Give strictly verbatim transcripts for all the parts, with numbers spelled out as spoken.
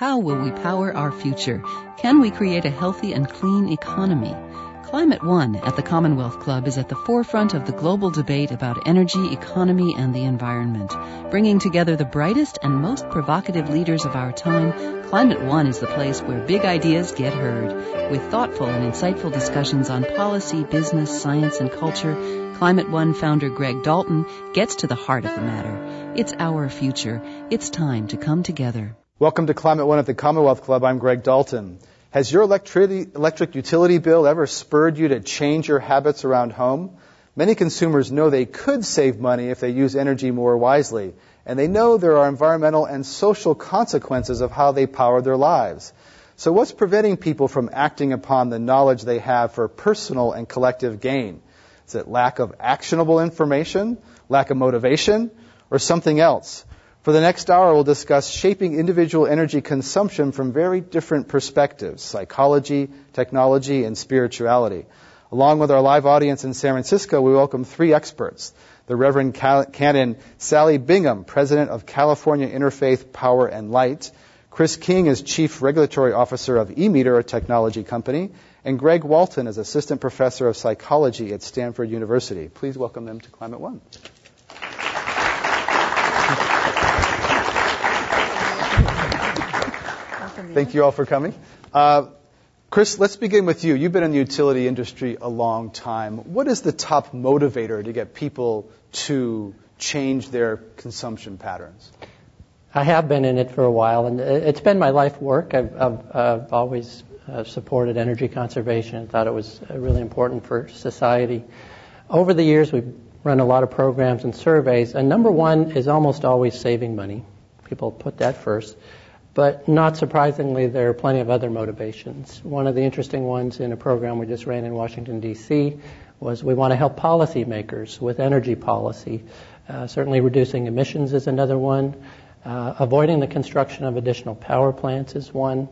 How will we power our future? Can we create a healthy and clean economy? Climate One at the Commonwealth Club is at the forefront of the global debate about energy, economy, and the environment. Bringing together the brightest and most provocative leaders of our time, Climate One is the place where big ideas get heard. With thoughtful and insightful discussions on policy, business, science, and culture, Climate One founder Greg Dalton gets to the heart of the matter. It's our future. It's time to come together. Welcome to Climate One at the Commonwealth Club. I'm Greg Dalton. Has your electric, electric utility bill ever spurred you to change your habits around home? Many consumers know they could save money if they use energy more wisely, and they know there are environmental and social consequences of how they power their lives. So what's preventing people from acting upon the knowledge they have for personal and collective gain? Is it lack of actionable information, lack of motivation, or something else? For the next hour, we'll discuss shaping individual energy consumption from very different perspectives, psychology, technology, and spirituality. Along with our live audience in San Francisco, we welcome three experts. The Reverend Canon Sally Bingham, President of California Interfaith Power and Light. Chris King is Chief Regulatory Officer of eMeter, a technology company. And Greg Walton is Assistant Professor of Psychology at Stanford University. Please welcome them to Climate One. Thank you all for coming. Uh, Chris, let's begin with you. You've been in the utility industry a long time. What is the top motivator to get people to change their consumption patterns? I have been in it for a while, and it's been my life work. I've, I've, I've always uh, supported energy conservation and thought it was really important for society. Over the years, we've run a lot of programs and surveys, and number one is almost always saving money. People put that first. But not surprisingly, there are plenty of other motivations. One of the interesting ones in a program we just ran in Washington, D C was we want to help policymakers with energy policy. Uh, certainly reducing emissions is another one. Uh, avoiding the construction of additional power plants is one.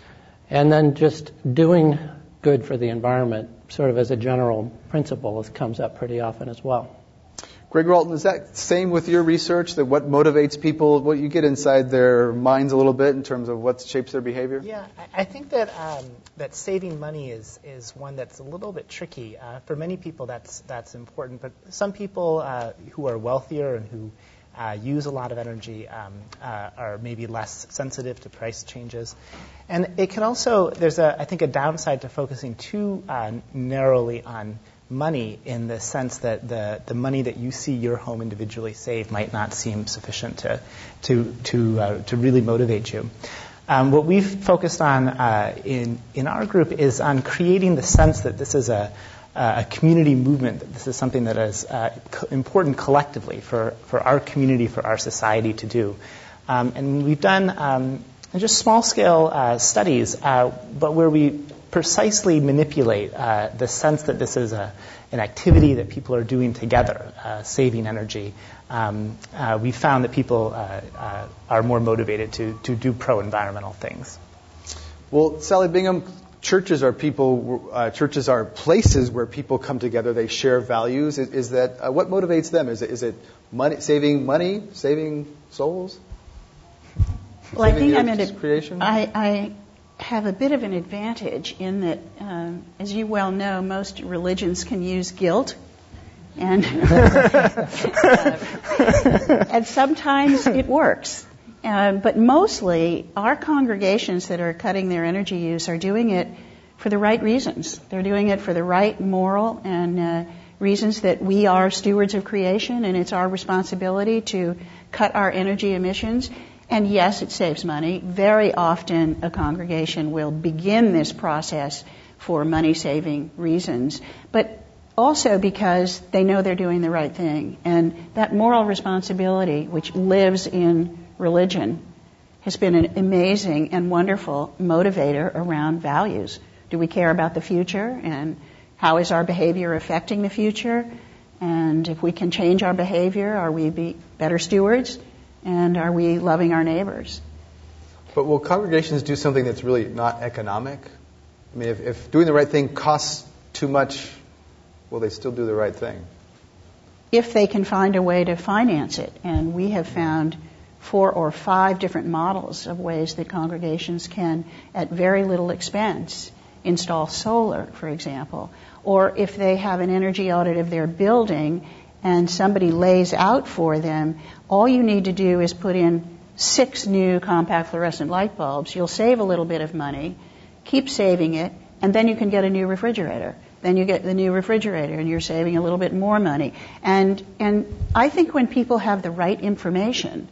And then just doing good for the environment, sort of as a general principle, comes up pretty often as well. Greg Walton, is that same with your research, that what motivates people, what you get inside their minds a little bit in terms of what shapes their behavior? Yeah, I think that um, that saving money is, is one that's a little bit tricky. Uh, for many people, that's that's important, but some people uh, who are wealthier and who uh, use a lot of energy um, uh, are maybe less sensitive to price changes. And it can also, there's a, I think, a downside to focusing too uh, narrowly on money, in the sense that the, the money that you see your home individually save might not seem sufficient to to to uh, to really motivate you. Um, what we've focused on uh, in in our group is on creating the sense that this is a a community movement, that this is something that is uh, co- important collectively for for our community, for our society to do. Um, and we've done um, just small scale uh, studies, uh, but where we precisely manipulate uh, the sense that this is a, an activity that people are doing together, uh, saving energy. Um, uh, we found that people uh, uh, are more motivated to, to do pro-environmental things. Well, Sally Bingham, churches are people. Uh, churches are places where people come together. They share values. Is, is that uh, what motivates them? Is it, is it money, saving money, saving souls? Well, saving I think I'm at a creation. I. I have a bit of an advantage in that, um, as you well know, most religions can use guilt, and uh, and sometimes it works. Uh, but mostly, our congregations that are cutting their energy use are doing it for the right reasons. They're doing it for the right moral and uh, reasons that we are stewards of creation, and it's our responsibility to cut our energy emissions. And yes, it saves money. Very often a congregation will begin this process for money-saving reasons, but also because they know they're doing the right thing. And that moral responsibility, which lives in religion, has been an amazing and wonderful motivator around values. Do we care about the future? And how is our behavior affecting the future? And if we can change our behavior, are we be better stewards? And are we loving our neighbors? But will congregations do something that's really not economic? I mean, if, if doing the right thing costs too much, will they still do the right thing? If they can find a way to finance it. And we have found four or five different models of ways that congregations can, at very little expense, install solar, for example. Or if they have an energy audit of their building and somebody lays out for them, all you need to do is put in six new compact fluorescent light bulbs. You'll save a little bit of money, keep saving it, and then you can get a new refrigerator. Then you get the new refrigerator and you're saving a little bit more money. And and I think when people have the right information,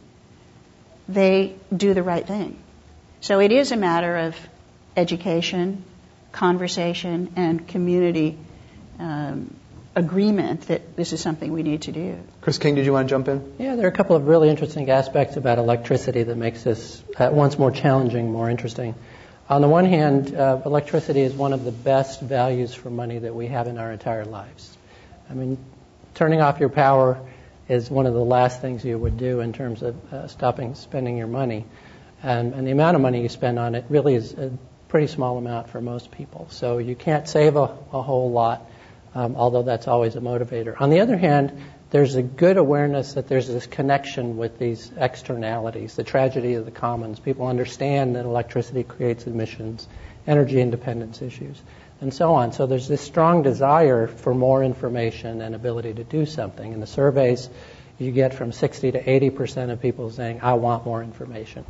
they do the right thing. So it is a matter of education, conversation, and community um, agreement that this is something we need to do. Chris King, did you want to jump in? Yeah, there are a couple of really interesting aspects about electricity that makes this at once more challenging, more interesting. On the one hand, uh, electricity is one of the best values for money that we have in our entire lives. I mean, turning off your power is one of the last things you would do in terms of uh, stopping spending your money. And, and the amount of money you spend on it really is a pretty small amount for most people. So you can't save a, a whole lot, um, although that's always a motivator. On the other hand, there's a good awareness that there's this connection with these externalities, the tragedy of the commons. People understand that electricity creates emissions, energy independence issues, and so on. So there's this strong desire for more information and ability to do something. In the surveys, you get from sixty to eighty percent of people saying, I want more information.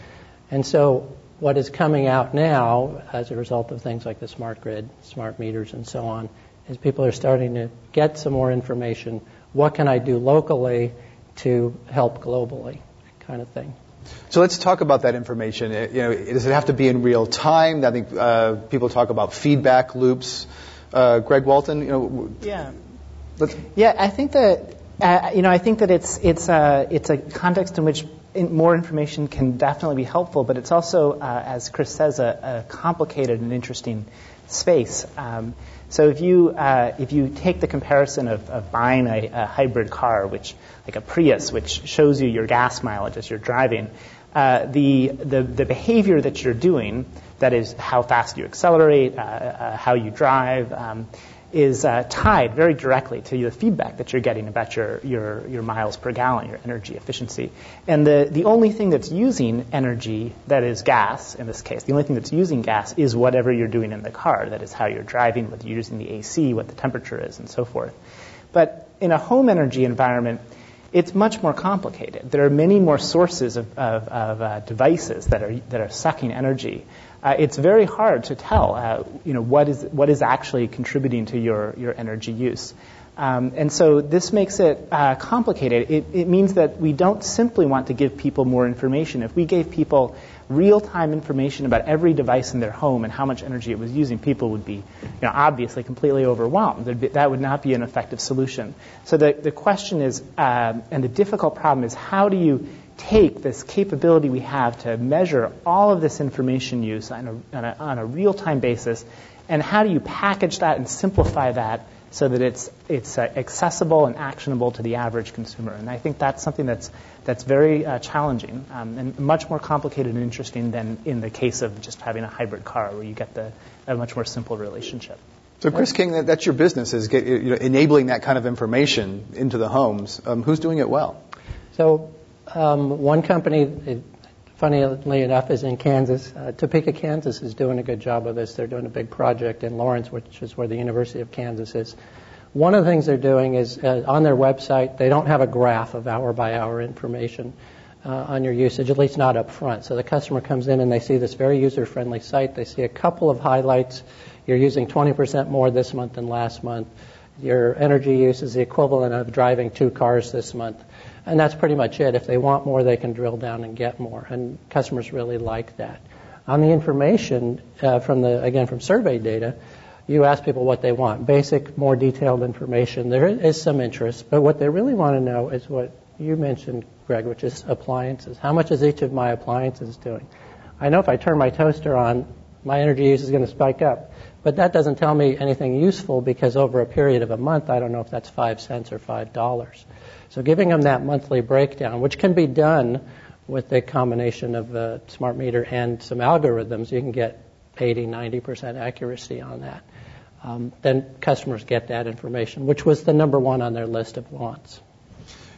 And so what is coming out now as a result of things like the smart grid, smart meters, and so on, is people are starting to get some more information. What can I do locally to help globally, kind of thing. So let's talk about that information. You know, does it have to be in real time? I think uh, people talk about feedback loops. Uh, Greg Walton, you know. Yeah. Let's yeah, I think that uh, you know I think that it's it's a it's a context in which in more information can definitely be helpful, but it's also, uh, as Chris says, a, a complicated and interesting space. Um, So if you uh, if you take the comparison of, of buying a, a hybrid car, which like a Prius, which shows you your gas mileage as you're driving, uh, the, the the behavior that you're doing, that is how fast you accelerate, uh, uh, how you drive, um, is uh, tied very directly to the feedback that you're getting about your, your, your miles per gallon, your energy efficiency. And the, the only thing that's using energy, that is gas in this case, the only thing that's using gas is whatever you're doing in the car. That is how you're driving, whether you're using the A C, what the temperature is, and so forth. But in a home energy environment, it's much more complicated. There are many more sources of, of, of uh, devices that are that are sucking energy. Uh, it's very hard to tell, uh, you know, what is what is actually contributing to your your energy use. Um, and so this makes it uh, complicated. It, it means that we don't simply want to give people more information. If we gave people real-time information about every device in their home and how much energy it was using, people would be, you know, obviously completely overwhelmed. Be, that would not be an effective solution. So the, the question is, um, and the difficult problem is, how do you take this capability we have to measure all of this information use on a, on a, on a real-time basis, and how do you package that and simplify that so that it's it's uh, accessible and actionable to the average consumer? And I think that's something that's that's very uh, challenging um, and much more complicated and interesting than in the case of just having a hybrid car, where you get the a much more simple relationship. So, Chris King, that, that's your business, is get, you know, enabling that kind of information into the homes. Um, who's doing it well? So, um, one company, it, funnily enough, is in Kansas. Uh, Topeka, Kansas is doing a good job of this. They're doing a big project in Lawrence, which is where the University of Kansas is. One of the things they're doing is uh, on their website, they don't have a graph of hour-by-hour information uh, on your usage, at least not up front. So the customer comes in and they see this very user-friendly site. They see a couple of highlights. You're using twenty percent more this month than last month. Your energy use is the equivalent of driving two cars this month. And that's pretty much it. If they want more, they can drill down and get more. And customers really like that. On the information, uh, from the again, from survey data, you ask people what they want. Basic, more detailed information. There is some interest, but what they really want to know is what you mentioned, Greg, which is appliances. How much is each of my appliances doing? I know if I turn my toaster on, my energy use is going to spike up. But that doesn't tell me anything useful, because over a period of a month, I don't know if that's five cents or five dollars. So giving them that monthly breakdown, which can be done with a combination of a smart meter and some algorithms, you can get eighty, ninety percent accuracy on that. Um, then customers get that information, which was the number one on their list of wants.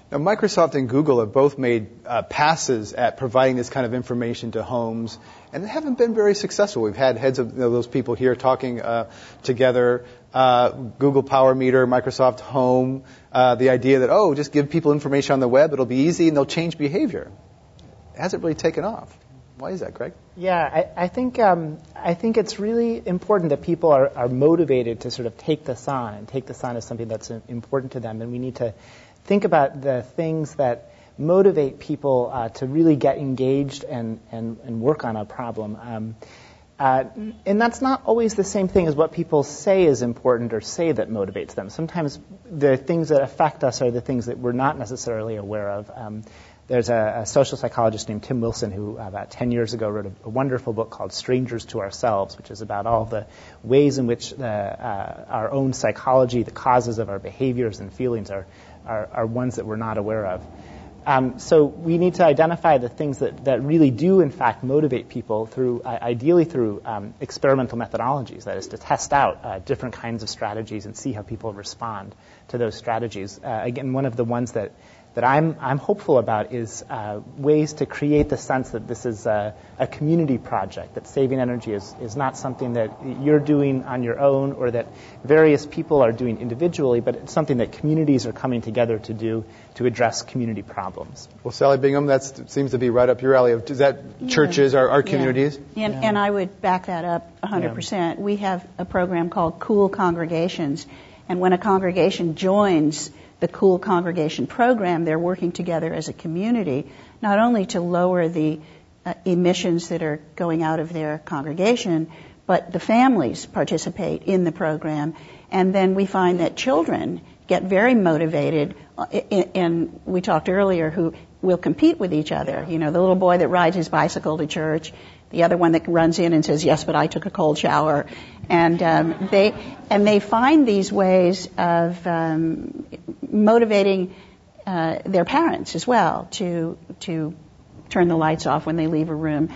Now, Microsoft and Google have both made uh, passes at providing this kind of information to homes, and they haven't been very successful. We've had heads of you know, those people here talking uh, together. Uh, Google Power Meter, Microsoft Home, uh, the idea that, oh, just give people information on the web, it'll be easy, and they'll change behavior. It hasn't really taken off. Why is that, Greg? Yeah, I, I think um, I think it's really important that people are, are motivated to sort of take this on and take this on as something that's important to them, and we need to think about the things that motivate people uh, to really get engaged and, and, and work on a problem. Um, uh, and that's not always the same thing as what people say is important or say that motivates them. Sometimes the things that affect us are the things that we're not necessarily aware of. Um, there's a, a social psychologist named Tim Wilson who uh, about ten years ago wrote a, a wonderful book called Strangers to Ourselves, which is about all the ways in which the, uh, our own psychology, the causes of our behaviors and feelings are Are, are ones that we're not aware of. Um, so we need to identify the things that, that really do, in fact, motivate people through, uh, ideally through um, experimental methodologies, that is, to test out uh, different kinds of strategies and see how people respond to those strategies. Uh, again, one of the ones that, that I'm, I'm hopeful about is uh, ways to create the sense that this is a, a community project, that saving energy is, is not something that you're doing on your own or that various people are doing individually, but it's something that communities are coming together to do to address community problems. Well, Sally Bingham, that seems to be right up your alley. Is that yeah. churches, our, our communities? Yeah. And, yeah. and I would back that up one hundred percent. Yeah. We have a program called Cool Congregations, and when a congregation joins the Cool Congregation program, they're working together as a community, not only to lower the uh, emissions that are going out of their congregation, but the families participate in the program. And then we find that children get very motivated, uh, and we talked earlier, who will compete with each other. You know, the little boy that rides his bicycle to church, the other one that runs in and says, yes, but I took a cold shower. And um, they and they find these ways of um, motivating uh, their parents as well to to turn the lights off when they leave a room.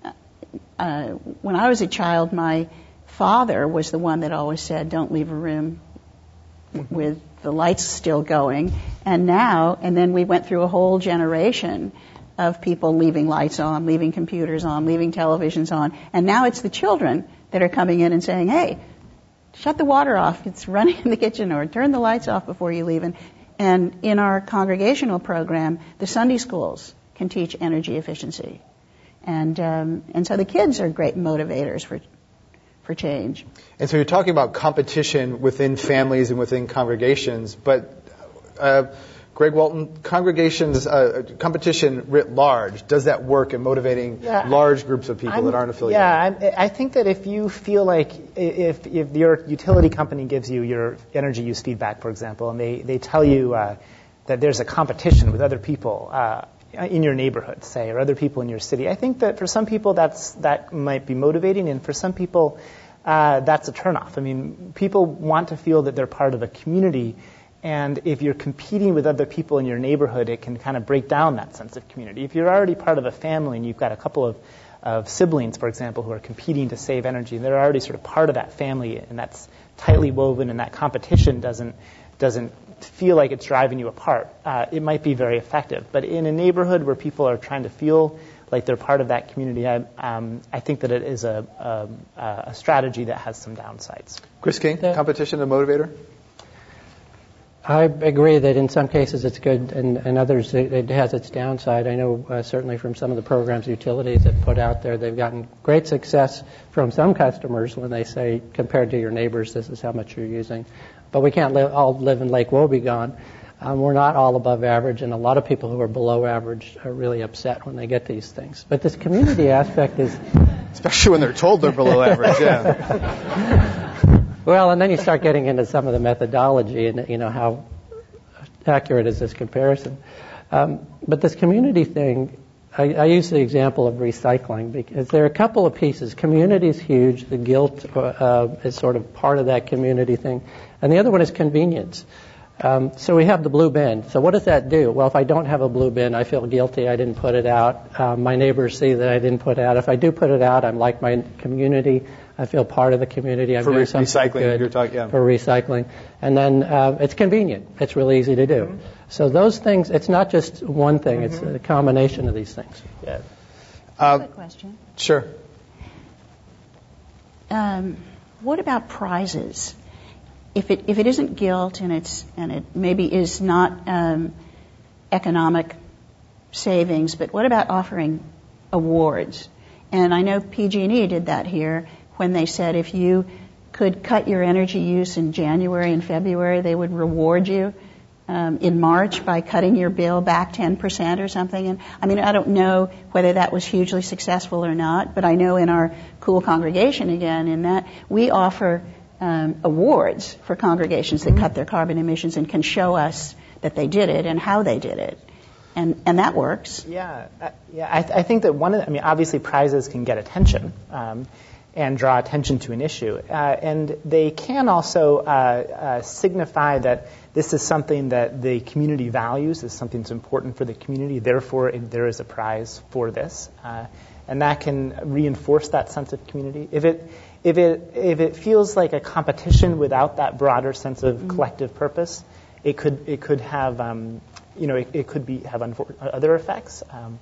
Uh, when I was a child, my father was the one that always said, don't leave a room with the lights still going. And now, and then we went through a whole generation of people leaving lights on, leaving computers on, leaving televisions on. And now it's the children that are coming in and saying, hey, shut the water off. It's running in the kitchen, or turn the lights off before you leave. And, and in our congregational program, the Sunday schools can teach energy efficiency. And um, and so the kids are great motivators for for change. And so you're talking about competition within families and within congregations, but uh, Greg Walton, congregations, uh, competition writ large, does that work in motivating yeah, large groups of people I'm, that aren't affiliated? Yeah, I'm, I think that if you feel like if, if your utility company gives you your energy use feedback, for example, and they, they tell you uh, that there's a competition with other people uh, in your neighborhood, say, or other people in your city, I think that for some people that's that might be motivating, and for some people uh, that's a turnoff. I mean, people want to feel that they're part of a community. And if you're competing with other people in your neighborhood, it can kind of break down that sense of community. If you're already part of a family and you've got a couple of, of siblings, for example, who are competing to save energy, they're already sort of part of that family, and that's tightly woven, and that competition doesn't doesn't feel like it's driving you apart. Uh, it might be very effective. But in a neighborhood where people are trying to feel like they're part of that community, I, um, I think that it is a, a, a strategy that has some downsides. Chris King, yeah. Competition a motivator? I agree that in some cases it's good, and in others it, it has its downside. I know uh, certainly from some of the programs utilities have put out there, they've gotten great success from some customers when they say, compared to your neighbors, this is how much you're using. But we can't live, all live in Lake Wobegon. Um, we're not all above average, and a lot of people who are below average are really upset when they get these things. But this community aspect is... Especially when they're told they're below average, yeah. Well, and then you start getting into some of the methodology and, you know, how accurate is this comparison. Um, but this community thing, I, I use the example of recycling because there are a couple of pieces. Community is huge. The guilt uh, is sort of part of that community thing. And the other one is convenience. Um, so we have the blue bin. So what does that do? Well, if I don't have a blue bin, I feel guilty. I didn't put it out. Um, my neighbors see that I didn't put it out. If I do put it out, I'm like my community. I feel part of the community. I'm for doing re- something recycling, good you're talking, yeah. for recycling. And then uh, it's convenient. It's really easy to do. Mm-hmm. So those things, it's not just one thing. Mm-hmm. It's a combination of these things. Yeah. I have a question. Sure. Um, what about prizes? If it if it isn't guilt and it's and it maybe is not um, economic savings, but what about offering awards? And I know P G and E did that here when they said if you could cut your energy use in January and February, they would reward you um, in March by cutting your bill back ten percent or something. And I mean, I don't know whether that was hugely successful or not, but I know in our Cool congregation, again, in that we offer um, awards for congregations that mm-hmm. cut their carbon emissions and can show us that they did it and how they did it. And and that works. Yeah, uh, yeah. I, th- I think that one of the, I mean, obviously prizes can get attention um, and draw attention to an issue, uh, and they can also uh, uh, signify that this is something that the community values, is something that's important for the community. Therefore, it, there is a prize for this, uh, and that can reinforce that sense of community. If it if it if it feels like a competition without that broader sense of mm-hmm. collective purpose, it could it could have. Um, You know, it, it could be have unfor- other effects. Um,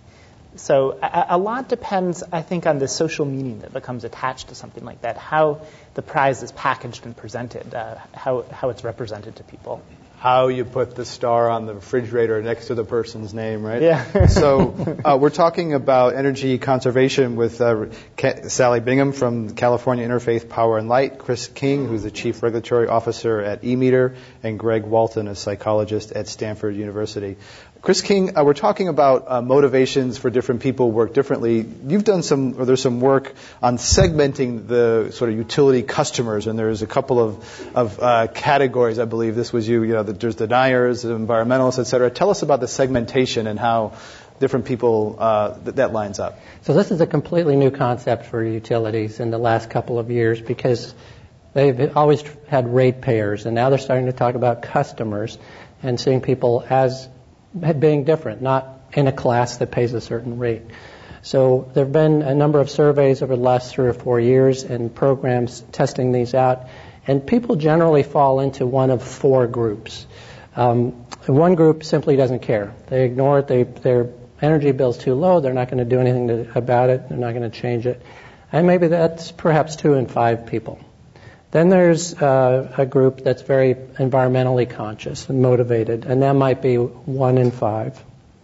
so a, a lot depends, I think, on the social meaning that becomes attached to something like that, how the prize is packaged and presented, uh, how how it's represented to people. How you put the star on the refrigerator next to the person's name, right? Yeah. So uh, we're talking about energy conservation with uh, Ke- Sally Bingham from California Interfaith Power and Light, Chris King, who's the Chief Regulatory Officer at E-Meter, and Greg Walton, a psychologist at Stanford University. Chris King, uh, we're talking about uh, motivations for different people work differently. You've done some, or there's some work on segmenting the sort of utility customers, and there's a couple of, of uh, categories, I believe. This was you, you know, the, there's deniers, the environmentalists, et cetera. Tell us about the segmentation and how different people, uh, th- that lines up. So this is a completely new concept for utilities in the last couple of years because they've always had ratepayers, and now they're starting to talk about customers and seeing people as being different, not in a class that pays a certain rate. So there have been a number of surveys over the last three or four years and programs testing these out, and people generally fall into one of four groups. Um, one group simply doesn't care. They ignore it. They, their energy bill's too low. They're not going to do anything to, about it. They're not going to change it. And maybe that's perhaps two in five people. Then there's uh, a group that's very environmentally conscious and motivated, and that might be one in five.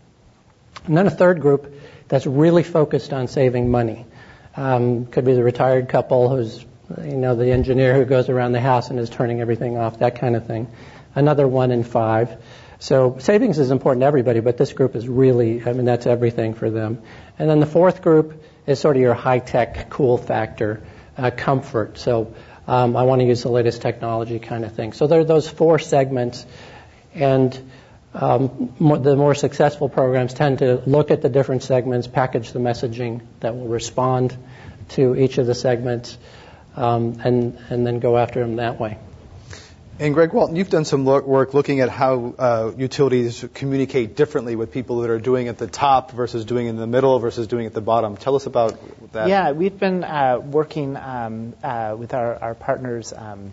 And then a third group that's really focused on saving money. Um, could be the retired couple who's, you know, the engineer who goes around the house and is turning everything off, that kind of thing. Another one in five. So savings is important to everybody, but this group is really, I mean, that's everything for them. And then the fourth group is sort of your high-tech cool factor, uh, comfort. So Um, I want to use the latest technology kind of thing. So there are those four segments, and um, more, the more successful programs tend to look at the different segments, package the messaging that will respond to each of the segments, um, and, and then go after them that way. And Greg Walton, you've done some work looking at how uh, utilities communicate differently with people that are doing at the top versus doing in the middle versus doing at the bottom. Tell us about that. Yeah, we've been uh, working um, uh, with our, our partners, um,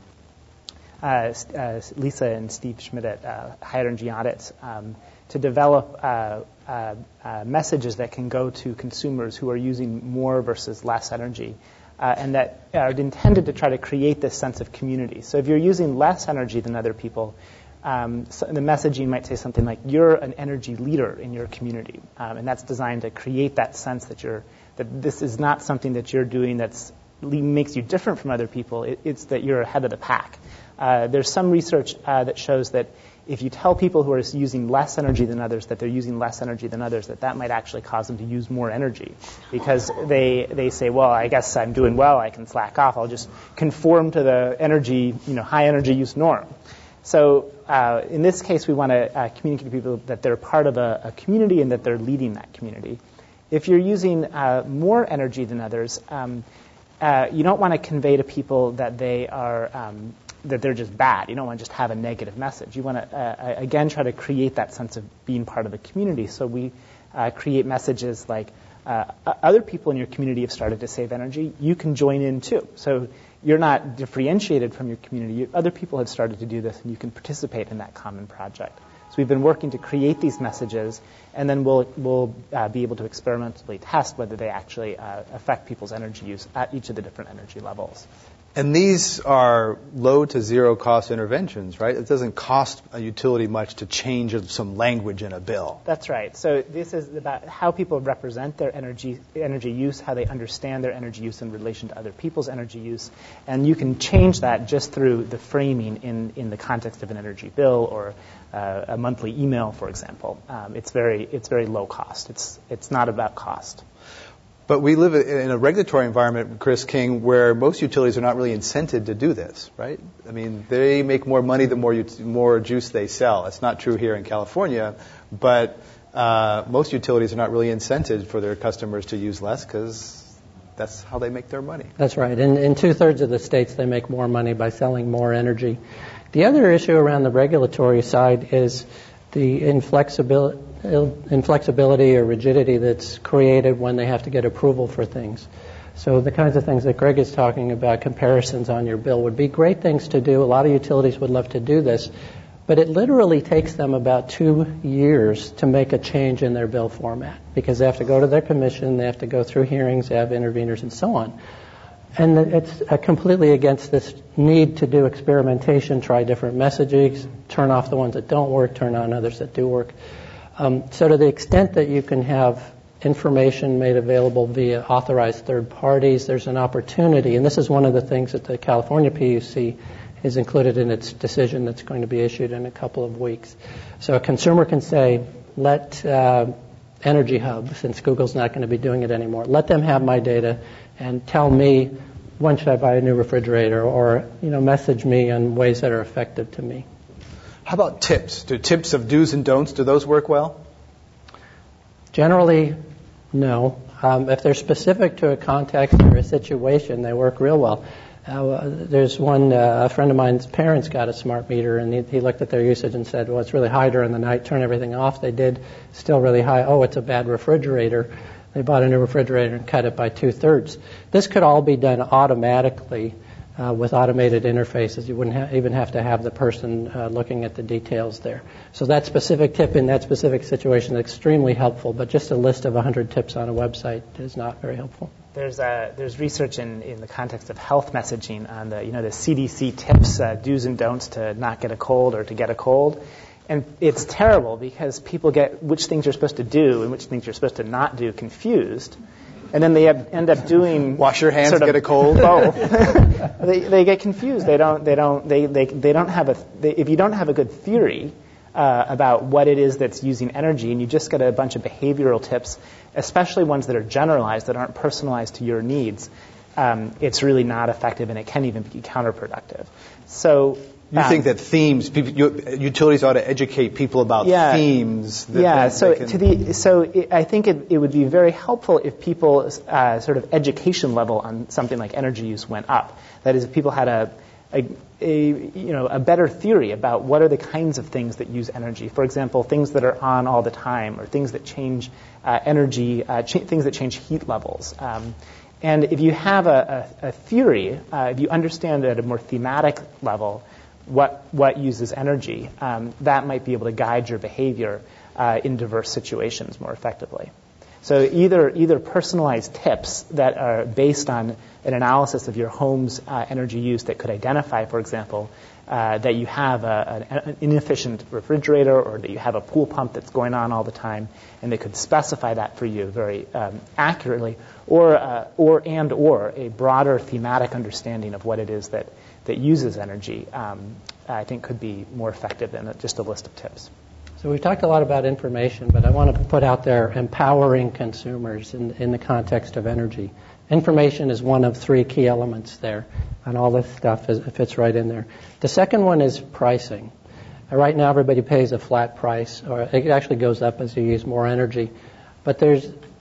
uh, uh, Lisa and Steve Schmidt at uh, High Energy Audits, um, to develop uh, uh, uh, messages that can go to consumers who are using more versus less energy. Uh, and that are intended to try to create this sense of community. So if you're using less energy than other people, um, so the messaging might say something like, you're an energy leader in your community. Um, and that's designed to create that sense that you're that this is not something that you're doing that's makes you different from other people. It, it's that you're ahead of the pack. Uh, there's some research uh, that shows that if you tell people who are using less energy than others that they're using less energy than others, that that might actually cause them to use more energy, because they they say, well, I guess I'm doing well, I can slack off, I'll just conform to the energy, you know, high energy use norm. So uh, in this case, we want to uh, communicate to people that they're part of a, a community and that they're leading that community. If you're using uh, more energy than others, um, uh, you don't want to convey to people that they are um, that they're just bad. You don't want to just have a negative message. You want to, uh, again, try to create that sense of being part of the community. So we uh, create messages like, uh, other people in your community have started to save energy. You can join in too. So you're not differentiated from your community. You, other people have started to do this, and you can participate in that common project. So we've been working to create these messages, and then we'll, we'll uh, be able to experimentally test whether they actually uh, affect people's energy use at each of the different energy levels. And these are low to zero cost interventions, right? It doesn't cost a utility much to change some language in a bill. That's right. So this is about how people represent their energy energy use, how they understand their energy use in relation to other people's energy use. And you can change that just through the framing in, in the context of an energy bill or uh, a monthly email, for example. Um, it's very it's very low cost. It's it's not about cost. But we live in a regulatory environment, Chris King, where most utilities are not really incented to do this, right? I mean, they make more money the more you, more juice they sell. It's not true here in California, but uh, most utilities are not really incented for their customers to use less because that's how they make their money. That's right. In, in two-thirds of the states, they make more money by selling more energy. The other issue around the regulatory side is the inflexibility. inflexibility or rigidity that's created when they have to get approval for things. So the kinds of things that Greg is talking about, comparisons on your bill, would be great things to do. A lot of utilities would love to do this, but it literally takes them about two years to make a change in their bill format because they have to go to their commission, they have to go through hearings, they have interveners, and so on. And it's uh, completely against this need to do experimentation, try different messages, turn off the ones that don't work, turn on others that do work. Um, so to the extent that you can have information made available via authorized third parties, there's an opportunity, and this is one of the things that the California P U C is included in its decision that's going to be issued in a couple of weeks. So a consumer can say, let uh, Energy Hub, since Google's not going to be doing it anymore, let them have my data and tell me when should I buy a new refrigerator, or you know, message me on ways that are effective to me. How about tips? Do tips of do's and don'ts, do those work well? Generally, no. Um, if they're specific to a context or a situation, they work real well. Uh, there's one, uh, a friend of mine's parents got a smart meter, and he, he looked at their usage and said, well, it's really high during the night, turn everything off. They did, still really high. Oh, it's a bad refrigerator. They bought a new refrigerator and cut it by two-thirds. This could all be done automatically uh, with automated interfaces. You wouldn't ha- even have to have the person uh, looking at the details there. So that specific tip in that specific situation is extremely helpful, but just a list of one hundred tips on a website is not very helpful. There's uh, there's research in, in the context of health messaging on the you know the C D C tips, uh, do's and don'ts to not get a cold or to get a cold. And it's terrible because people get which things you're supposed to do and which things you're supposed to not do confused. And then they have, end up doing wash your hands, sort of get a cold. Both. they they get confused. They don't they don't they they, they don't have a they, if you don't have a good theory uh, about what it is that's using energy, and you just get a bunch of behavioral tips, especially ones that are generalized that aren't personalized to your needs, um, it's really not effective, and it can even be counterproductive. So. You um, think that themes, people, utilities ought to educate people about yeah, themes? That yeah. they, So they can... to the so it, I think it, it would be very helpful if people's uh, sort of education level on something like energy use went up. That is, if people had a, a, a you know a better theory about what are the kinds of things that use energy. For example, things that are on all the time, or things that change uh, energy, uh, ch- things that change heat levels. Um, and if you have a, a, a theory, uh, if you understand at a more thematic level what what uses energy, um, that might be able to guide your behavior uh, in diverse situations more effectively. So either either personalized tips that are based on an analysis of your home's uh, energy use that could identify, for example, uh, that you have a, an inefficient refrigerator, or that you have a pool pump that's going on all the time, and they could specify that for you very um, accurately, or uh, or and or a broader thematic understanding of what it is that that uses energy, um, I think could be more effective than just a list of tips. So we've talked a lot about information, but I want to put out there empowering consumers in, in the context of energy. Information is one of three key elements there, and all this stuff is, fits right in there. The second one is pricing. Uh, right now everybody pays a flat price, or it actually goes up as you use more energy. But there's,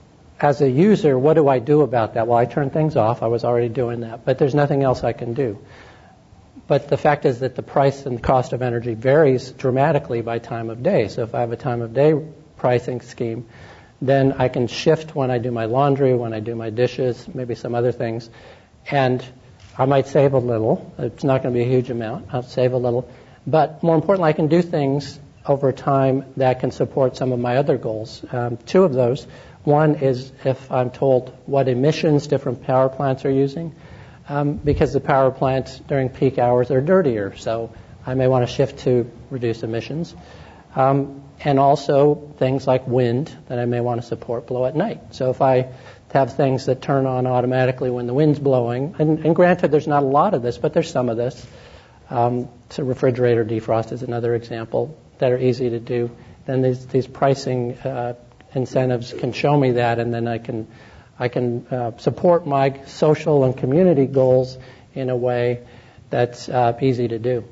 as a user, what do I do about that? Well, I turn things off. I was already doing that, but there's nothing else I can do. but the fact is that the price and cost of energy varies dramatically by time of day. So if I have a time of day pricing scheme, then I can shift when I do my laundry, when I do my dishes, maybe some other things, and I might save a little. It's not going to be a huge amount. I'll save a little. But more importantly, I can do things over time that can support some of my other goals. Um, two of those. One is if I'm told what emissions different power plants are using, um, because the power plants during peak hours are dirtier, so I may want to shift to reduce emissions. Um, and also things like wind that I may want to support blow at night. So if I have things that turn on automatically when the wind's blowing, and, and granted there's not a lot of this, but there's some of this. Um, so refrigerator defrost is another example that are easy to do. Then these, these pricing uh, incentives can show me that, and then I can I can uh, support my social and community goals in a way that's uh, easy to do.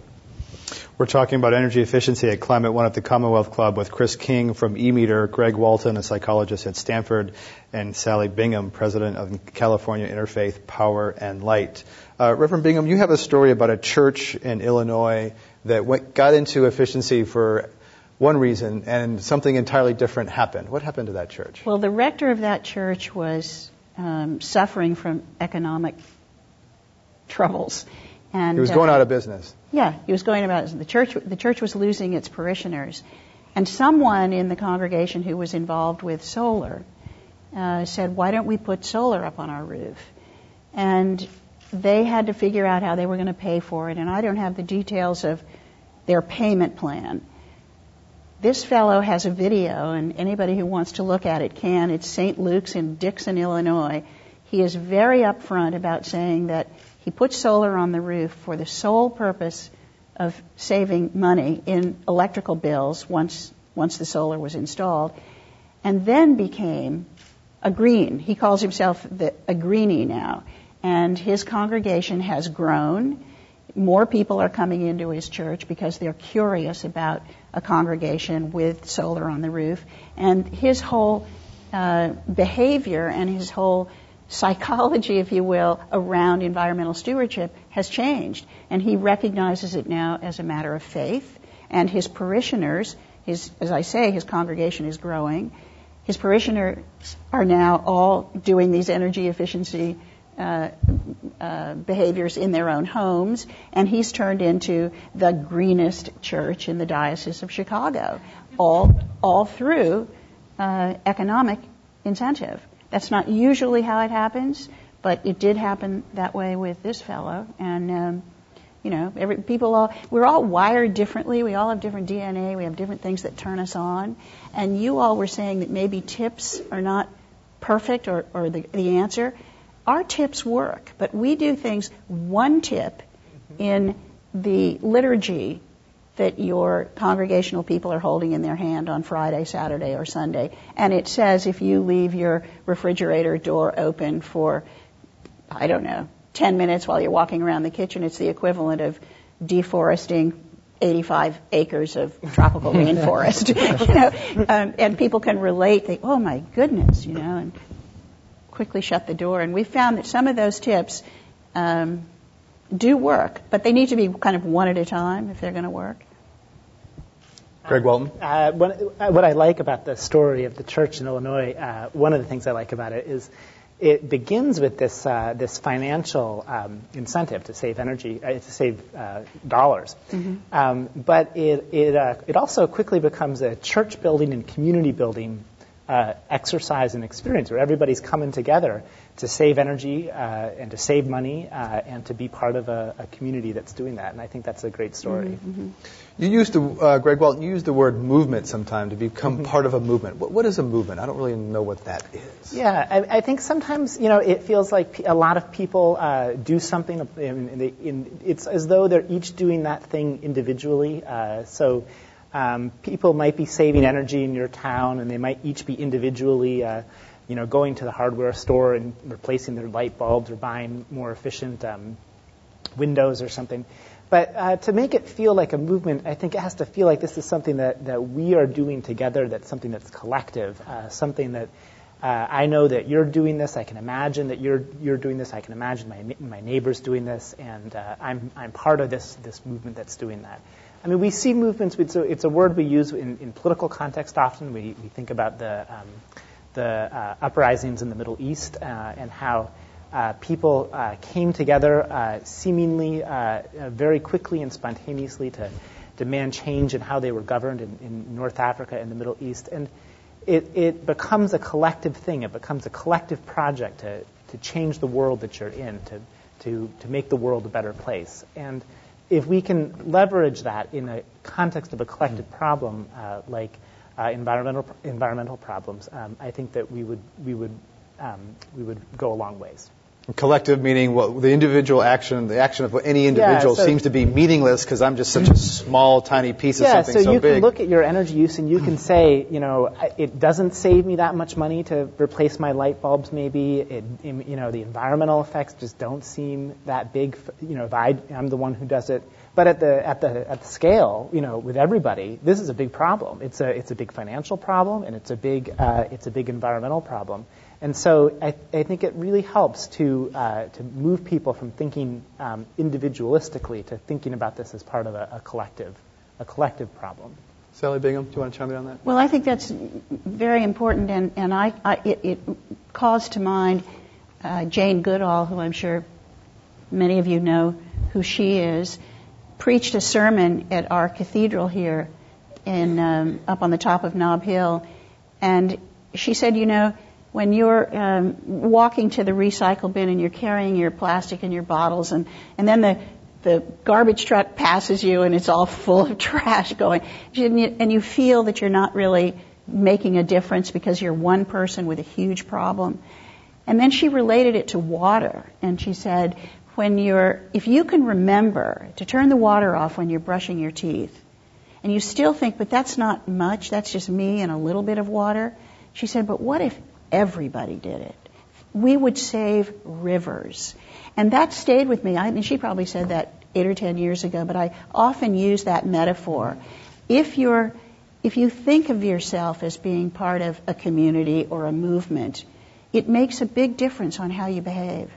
We're talking about energy efficiency at Climate One at the Commonwealth Club with Chris King from eMeter, Greg Walton, a psychologist at Stanford, and Sally Bingham, president of California Interfaith Power and Light. Uh, Reverend Bingham, you have a story about a church in Illinois that went, got into efficiency for one reason, and something entirely different happened. What happened to that church? Well, the rector of that church was um, suffering from economic troubles. And, he was going uh, out of business. Yeah, he was going about the church. The church was losing its parishioners, and someone in the congregation who was involved with solar uh, said, "Why don't we put solar up on our roof?" And they had to figure out how they were going to pay for it. And I don't have the details of their payment plan. This fellow has a video, and anybody who wants to look at it can. It's Saint Luke's in Dixon, Illinois. He is very upfront about saying that he put solar on the roof for the sole purpose of saving money in electrical bills once once the solar was installed, and then became a green. He calls himself the, a greenie now, and his congregation has grown. More people are coming into his church because they're curious about a congregation with solar on the roof, and his whole uh, behavior and his whole psychology, if you will, around environmental stewardship has changed. And he recognizes it now as a matter of faith. And his parishioners, his, as I say, his congregation is growing. His parishioners are now all doing these energy efficiency uh, uh, behaviors in their own homes. And he's turned into the greenest church in the Diocese of Chicago, all, all through uh, economic incentive. That's not usually how it happens, but it did happen that way with this fellow. And, um, you know, every, people all, we're all wired differently. We all have different D N A. We have different things that turn us on. And you all were saying that maybe tips are not perfect or, or the, the answer. Our tips work, but we do things, one tip in the liturgy that your congregational people are holding in their hand on Friday, Saturday, or Sunday. And it says if you leave your refrigerator door open for, I don't know, ten minutes while you're walking around the kitchen, it's the equivalent of deforesting eighty-five acres of tropical rainforest. you know, um, and people can relate. They, oh my goodness, you know, and quickly shut the door. And we found that some of those tips um, do work, but they need to be kind of one at a time if they're going to work. Greg Walton? Uh, what, what I like about the story of the church in Illinois, uh, one of the things I like about it is it begins with this uh, this financial um, incentive to save energy, uh, to save uh, dollars. Mm-hmm. Um, but it it uh, it also quickly becomes a church building and community building uh, exercise and experience where everybody's coming together to save energy uh, and to save money uh, and to be part of a, a community that's doing that. And I think that's a great story. Mm-hmm. You used the, uh, Greg Walton, you used the word movement sometime to become mm-hmm. part of a movement. What, what is a movement? I don't really know what that is. Yeah, I, I think sometimes, you know, it feels like a lot of people uh, do something, in, in, in, it's as though they're each doing that thing individually. Uh, so um, people might be saving energy in your town, and they might each be individually uh, you know, going to the hardware store and replacing their light bulbs or buying more efficient um, windows or something. But uh, to make it feel like a movement, I think it has to feel like this is something that, that we are doing together, that's something that's collective, uh, something that uh, I know that you're doing this. I can imagine that you're you're doing this. I can imagine my my neighbors doing this, and uh, I'm I'm part of this this movement that's doing that. I mean, we see movements. It's a, it's a word we use in, in political context often. We we think about the um, the uh, uprisings in the Middle East uh, and how uh, people uh, came together uh, seemingly uh, uh, very quickly and spontaneously to demand change in how they were governed in, in North Africa and the Middle East. And it, it becomes a collective thing. It becomes a collective project to, to change the world that you're in, to, to, to make the world a better place. And if we can leverage that in a context of a collective problem uh, like uh, environmental environmental problems, um, I think that we would we would um, we would go a long ways. Collective meaning what the individual action, the action of any individual yeah, so, seems to be meaningless because I'm just such a small, tiny piece yeah, of something so so you big. can look at your energy use and you can say, you know, it doesn't save me that much money to replace my light bulbs. Maybe, it, you know, the environmental effects just don't seem that big. You know, if I, I'm the one who does it. But at the at the at the scale, you know, with everybody, this is a big problem. It's a it's a big financial problem and it's a big uh, it's a big environmental problem. And so I, I think it really helps to uh, to move people from thinking um, individualistically to thinking about this as part of a, a collective a collective problem. Sally Bingham, do you want to chime in on that? Well, I think that's very important, and and I, I it, it calls to mind uh, Jane Goodall, who I'm sure many of you know who she is. Preached a sermon at our cathedral here in um, up on the top of Nob Hill, and she said, you know, when you're um, walking to the recycle bin and you're carrying your plastic and your bottles, and, and then the the garbage truck passes you and it's all full of trash going, and you, and you feel that you're not really making a difference because you're one person with a huge problem. And then she related it to water, and she said, when you're, if you can remember to turn the water off when you're brushing your teeth, and you still think, but that's not much, that's just me and a little bit of water, she said, but what if everybody did it? We would save rivers. And that stayed with me. I mean, she probably said that eight or ten years ago, but I often use that metaphor. If you're, if you think of yourself as being part of a community or a movement, it makes a big difference on how you behave.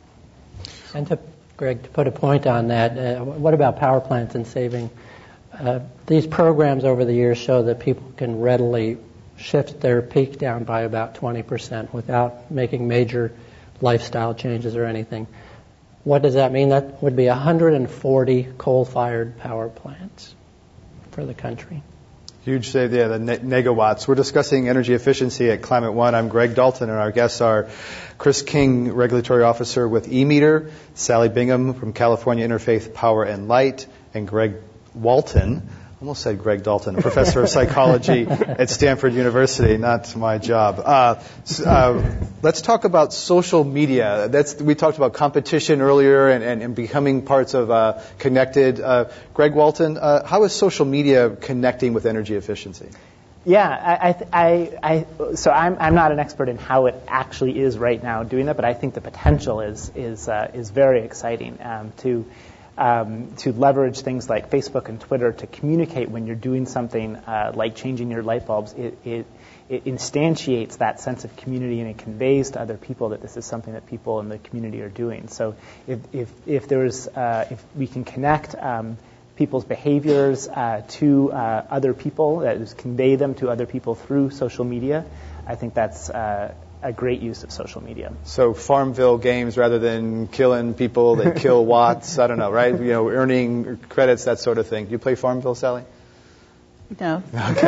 And to, Greg, to put a point on that, uh, what about power plants and saving? Uh, these programs over the years show that people can readily shift their peak down by about twenty percent without making major lifestyle changes or anything. What does that mean? That would be one hundred forty coal-fired power plants for the country. Huge save, yeah, the ne- negawatts. We're discussing energy efficiency at Climate One. I'm Greg Dalton, and our guests are Chris King, Regulatory Officer with E-Meter, Sally Bingham from California Interfaith Power and Light, and Greg Walton, almost said Greg Dalton, a professor of psychology at Stanford University. Not my job. Uh, uh, let's talk about social media. That's, we talked about competition earlier and, and, and becoming parts of uh, connected. Uh, Greg Walton, uh, how is social media connecting with energy efficiency? Yeah, I, I, I, so I'm, I'm not an expert in how it actually is right now doing that, but I think the potential is is uh, is very exciting um, to. Um, to leverage things like Facebook and Twitter to communicate when you're doing something uh, like changing your light bulbs. It, it, it instantiates that sense of community, and it conveys to other people that this is something that people in the community are doing. So if if, if there's uh, if we can connect um, people's behaviors uh, to uh, other people, that is, convey them to other people through social media, I think that's uh, a great use of social media. So Farmville games, rather than killing people, they kill watts. I don't know, right? You know, earning credits, that sort of thing. Do you play Farmville, Sally? No. Okay.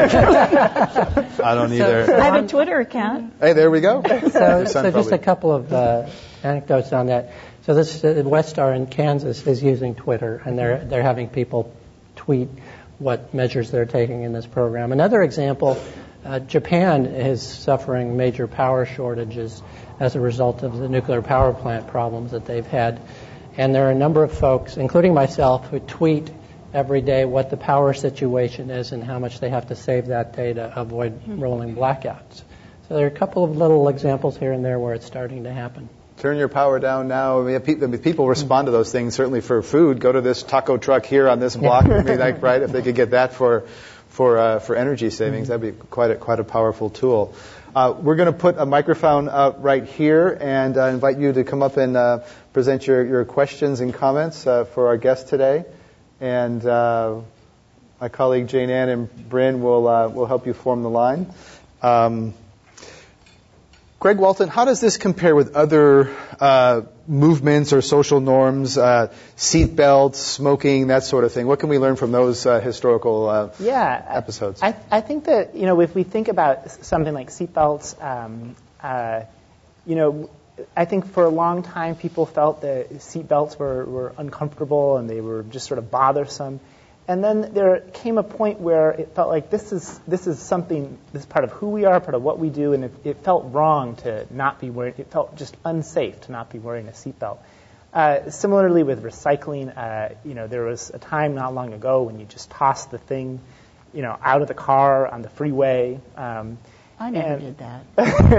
I don't either. So, I have a Twitter account. Hey, there we go. So, so just a couple of uh, anecdotes on that. So this uh, Westar in Kansas is using Twitter, and they're they're having people tweet what measures they're taking in this program. Another example. Uh, Japan is suffering major power shortages as a result of the nuclear power plant problems that they've had. And there are a number of folks, including myself, who tweet every day what the power situation is and how much they have to save that day to avoid rolling blackouts. So there are a couple of little examples here and there where it's starting to happen. Turn your power down now. I mean, people respond to those things, certainly for food. Go to this taco truck here on this block. I mean, like, right? If they could get that for... For uh, for energy savings, that'd be quite a, quite a powerful tool. Uh, we're going to put a microphone up right here and uh, invite you to come up and uh, present your, your questions and comments uh, for our guest today. And uh, my colleague Jane Ann and Bryn will uh, will help you form the line. Um, Greg Walton, how does this compare with other uh, movements or social norms, uh, seat belts, smoking, that sort of thing? What can we learn from those uh, historical uh, yeah, episodes? I, I think that, you know, if we think about something like seat belts, um, uh, you know, I think for a long time people felt that seat belts were, were uncomfortable and they were just sort of bothersome. And then there came a point where it felt like this is this is something, this is part of who we are, part of what we do, and it, it felt wrong to not be wearing, it felt just unsafe to not be wearing a seatbelt. Uh, similarly with recycling, uh, you know, there was a time not long ago when you just tossed the thing, you know, out of the car on the freeway. Um, I never and did that.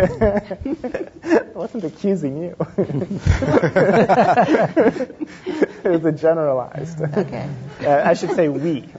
I wasn't accusing you. It was a generalized. Okay. Uh, I should say we.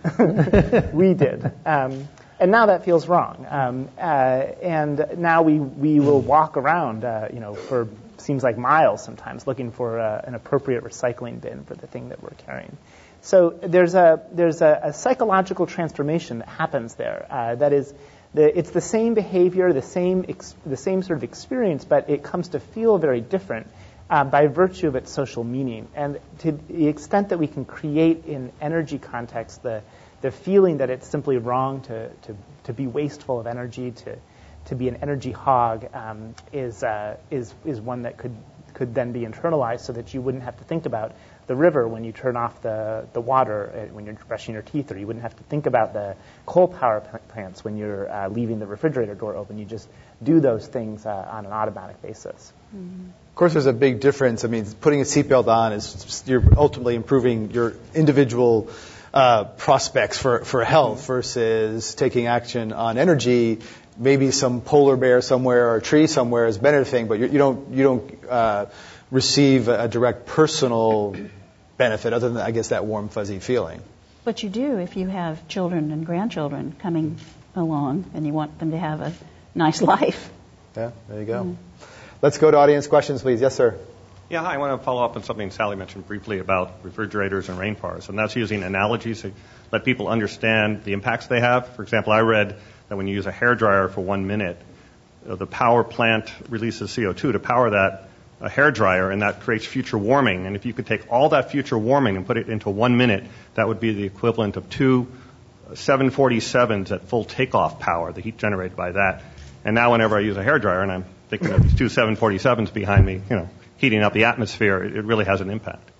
We did. Um, and now that feels wrong. Um, uh, and now we, we will walk around, uh, you know, for seems like miles sometimes looking for uh, an appropriate recycling bin for the thing that we're carrying. So there's a there's a, a psychological transformation that happens there. Uh, that is, the, it's the same behavior, the same ex, the same sort of experience, but it comes to feel very different uh, by virtue of its social meaning. And to the extent that we can create in energy context the the feeling that it's simply wrong to to, to be wasteful of energy, to to be an energy hog, um, is uh, is is one that could could then be internalized, so that you wouldn't have to think about the river when you turn off the, the water uh, when you're brushing your teeth, or you wouldn't have to think about the coal power plants when you're uh, leaving the refrigerator door open. You just do those things uh, on an automatic basis. Mm-hmm. Of course, there's a big difference. I mean, putting a seatbelt on is you're ultimately improving your individual uh, prospects for, for health versus taking action on energy. Maybe some polar bear somewhere or a tree somewhere is benefiting, but you, you don't you don't uh, receive a direct personal benefit other than, I guess, that warm, fuzzy feeling. But you do if you have children and grandchildren coming along and you want them to have a nice life. Yeah, there you go. Mm. Let's go to audience questions, please. Yes, sir. Yeah, hi. I want to follow up on something Sally mentioned briefly about refrigerators and rainforest, and that's using analogies to let people understand the impacts they have. For example, I read that when you use a hairdryer for one minute, uh, the power plant releases C O two to power that a hairdryer, and that creates future warming. And if you could take all that future warming and put it into one minute, that would be the equivalent of two seven forty-sevens at full takeoff power, the heat generated by that. And now whenever I use a hairdryer, and I'm thinking of these two seven forty-sevens behind me, you know, heating up the atmosphere, it, it really has an impact.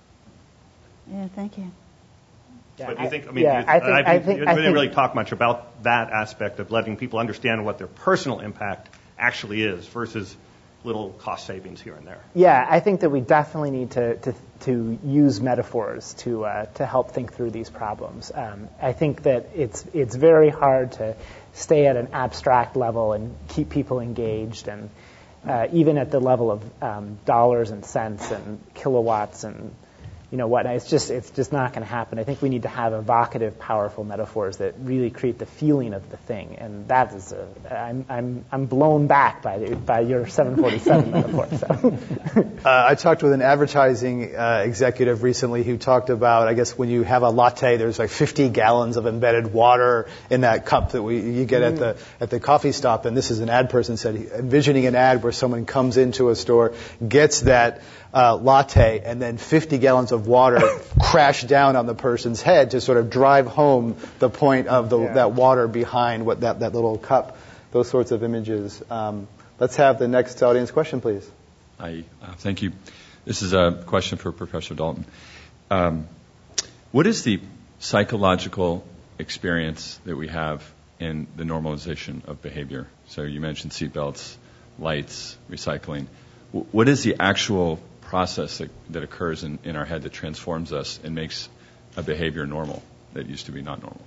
Yeah, thank you. Yeah, but do you think, I mean, yeah, you, I think, I, I think, you I didn't think, really talk much about that aspect of letting people understand what their personal impact actually is versus little cost savings here and there. Yeah, I think that we definitely need to to, to use metaphors to uh, to help think through these problems. Um, I think that it's it's very hard to stay at an abstract level and keep people engaged, and uh, even at the level of um, dollars and cents and kilowatts and you know what? It's just it's just not going to happen. I think we need to have evocative, powerful metaphors that really create the feeling of the thing, and that is a, I'm I'm I'm blown back by the, by your seven forty-seven metaphor. So. uh, I talked with an advertising uh, executive recently who talked about, I guess when you have a latte, there's like fifty gallons of embedded water in that cup that we you get mm. at the at the coffee stop, and this is an ad person said envisioning an ad where someone comes into a store, gets that uh, latte, and then fifty gallons of water crash down on the person's head to sort of drive home the point of the, yeah. that water behind what that, that little cup, those sorts of images. Um, let's have the next audience question, please. Hi, uh, thank you. This is a question for Professor Dalton. Um, what is the psychological experience that we have in the normalization of behavior? So you mentioned seatbelts, lights, recycling. W- what is the actual process that, that occurs in, in our head that transforms us and makes a behavior normal that used to be not normal?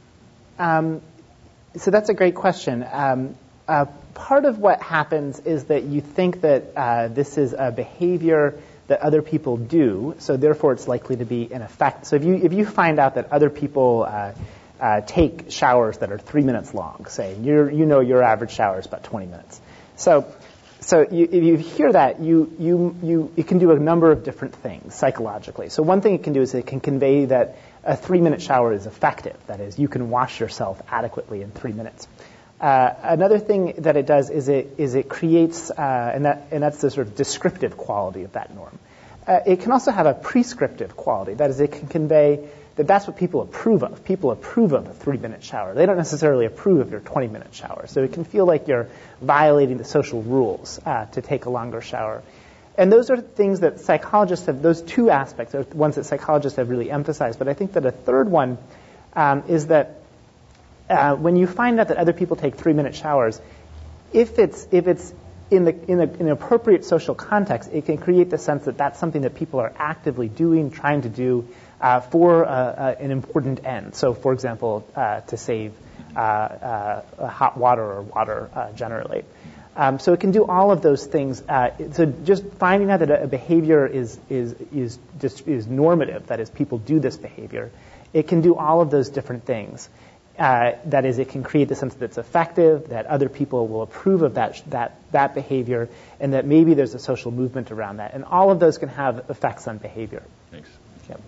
Um, so that's a great question. Um, uh, part of what happens is that you think that uh, this is a behavior that other people do, so therefore it's likely to be an effect. So if you if you find out that other people uh, uh, take showers that are three minutes long, say, you're, you know your average shower is about twenty minutes, So, so you, if you hear that, you, you, you, it can do a number of different things psychologically. So one thing it can do is it can convey that a three-minute shower is effective. That is, you can wash yourself adequately in three minutes. Uh, another thing that it does is it is it creates, uh, and that and that's the sort of descriptive quality of that norm. Uh, it can also have a prescriptive quality. That is, it can convey that that's what people approve of. People approve of a three-minute shower. They don't necessarily approve of your twenty-minute shower. So it can feel like you're violating the social rules uh, to take a longer shower. And those are things that psychologists have, those two aspects are ones that psychologists have really emphasized. But I think that a third one um, is that uh, when you find out that other people take three-minute showers, if it's if it's in the in, the, in an appropriate social context, it can create the sense that that's something that people are actively doing, trying to do uh, for uh, uh, an important end. So, for example, uh, to save uh, uh, hot water or water uh, generally. Um, so it can do all of those things. Uh, so just finding out that a behavior is is is just is normative, that is, people do this behavior, it can do all of those different things. Uh, that is, it can create the sense that it's effective, that other people will approve of that that that behavior, and that maybe there's a social movement around that. And all of those can have effects on behavior. Thanks. Yep.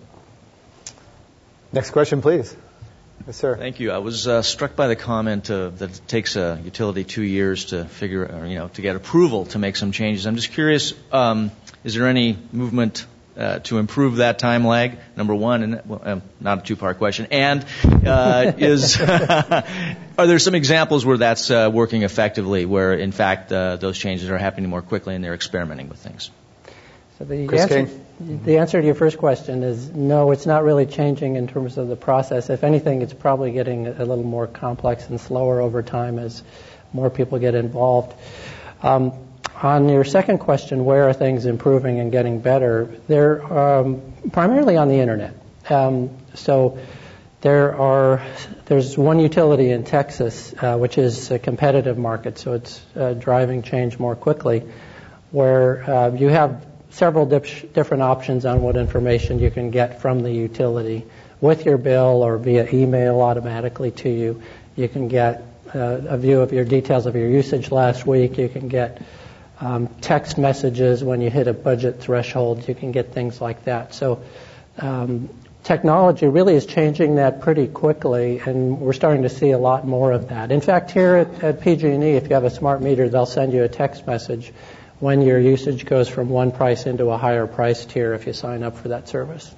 Next question, please. Yes, sir. Thank you. I was uh, struck by the comment uh, that it takes a utility two years to figure, or, you know, to get approval to make some changes. I'm just curious, um, is there any movement uh, to improve that time lag? Number one, and well, um, not a two-part question. And uh, is are there some examples where that's uh, working effectively, where in fact uh, those changes are happening more quickly and they're experimenting with things? So the Chris answer, King? the answer to your first question is no, it's not really changing in terms of the process. If anything, it's probably getting a little more complex and slower over time as more people get involved. Um, on your second question, where are things improving and getting better? They're um, primarily on the internet. Um, so there are there's one utility in Texas, uh, which is a competitive market, so it's uh, driving change more quickly, where uh, you have several dip- different options on what information you can get from the utility with your bill or via email automatically to you. You can get uh, a view of your details of your usage last week. You can get um, text messages when you hit a budget threshold. You can get things like that. So um, technology really is changing that pretty quickly, and we're starting to see a lot more of that. In fact, here at, at P G and E, if you have a smart meter, they'll send you a text message when your usage goes from one price into a higher price tier if you sign up for that service.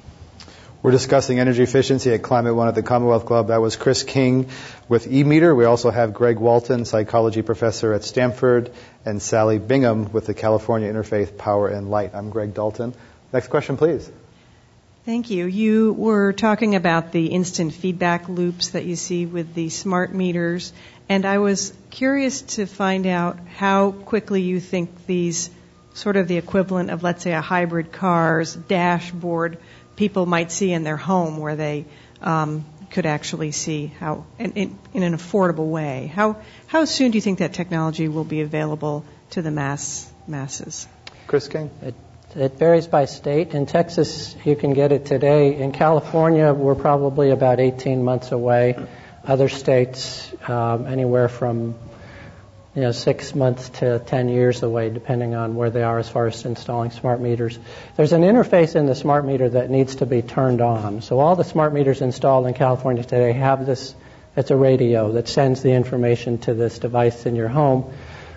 We're discussing energy efficiency at Climate One at the Commonwealth Club. That was Chris King with eMeter. We also have Greg Walton, psychology professor at Stanford, and Sally Bingham with the California Interfaith Power and Light. I'm Greg Dalton. Next question, please. Thank you. You were talking about the instant feedback loops that you see with the smart meters, and I was curious to find out how quickly you think these, sort of the equivalent of, let's say, a hybrid car's dashboard, people might see in their home, where they um, could actually see how, in, in, in an affordable way. How how soon do you think that technology will be available to the mass masses? Chris King? It, it varies by state. In Texas, you can get it today. In California, we're probably about eighteen months away. Other states, um, anywhere from you know six months to ten years away, depending on where they are as far as installing smart meters. There's an interface in the smart meter that needs to be turned on. So all the smart meters installed in California today have this. It's a radio that sends the information to this device in your home.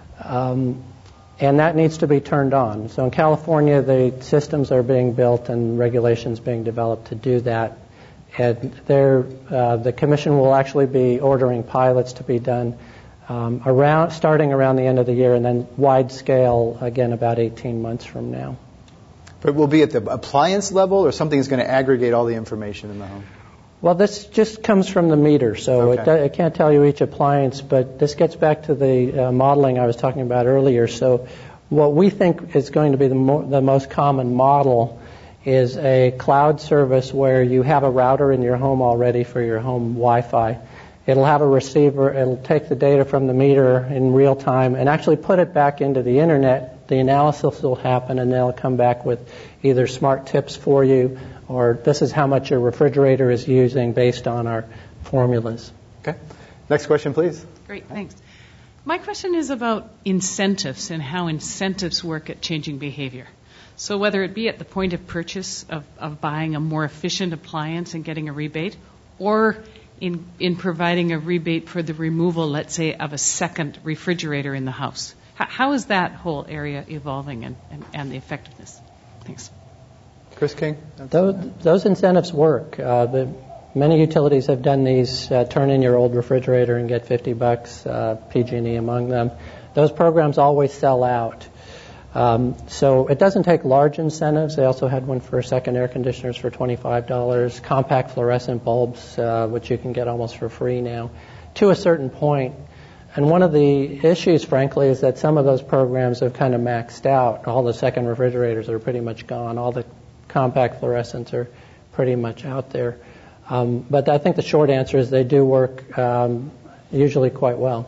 Um, And that needs to be turned on. So in California, the systems are being built and regulations being developed to do that. And there, uh, the commission will actually be ordering pilots to be done um, around, starting around the end of the year, and then wide scale again about eighteen months from now. But will be at the appliance level, or something is going to aggregate all the information in the home? Well, this just comes from the meter, so Okay. it, I can't tell you each appliance, but this gets back to the uh, modeling I was talking about earlier. So what we think is going to be the, mo- the most common model is a cloud service where you have a router in your home already for your home Wi-Fi. It'll have a receiver. It'll take the data from the meter in real time and actually put it back into the internet. The analysis will happen, and they'll come back with either smart tips for you, or this is how much your refrigerator is using based on our formulas. Okay. Next question, please. Great, thanks. My question is about incentives and how incentives work at changing behavior. So whether it be at the point of purchase of, of buying a more efficient appliance and getting a rebate, or in, in providing a rebate for the removal, let's say, of a second refrigerator in the house. How, how is that whole area evolving and, and, and the effectiveness? Thanks. Chris King? Those, those incentives work. Uh, the, many utilities have done these, uh, turn in your old refrigerator and get fifty bucks, uh, P G and E among them. Those programs always sell out. Um, so it doesn't take large incentives. They also had one for second air conditioners for twenty-five dollars, compact fluorescent bulbs, uh, which you can get almost for free now, to a certain point. And one of the issues, frankly, is that some of those programs have kind of maxed out. All the second refrigerators are pretty much gone. All the compact fluorescents are pretty much out there. Um, but I think the short answer is they do work um, usually quite well.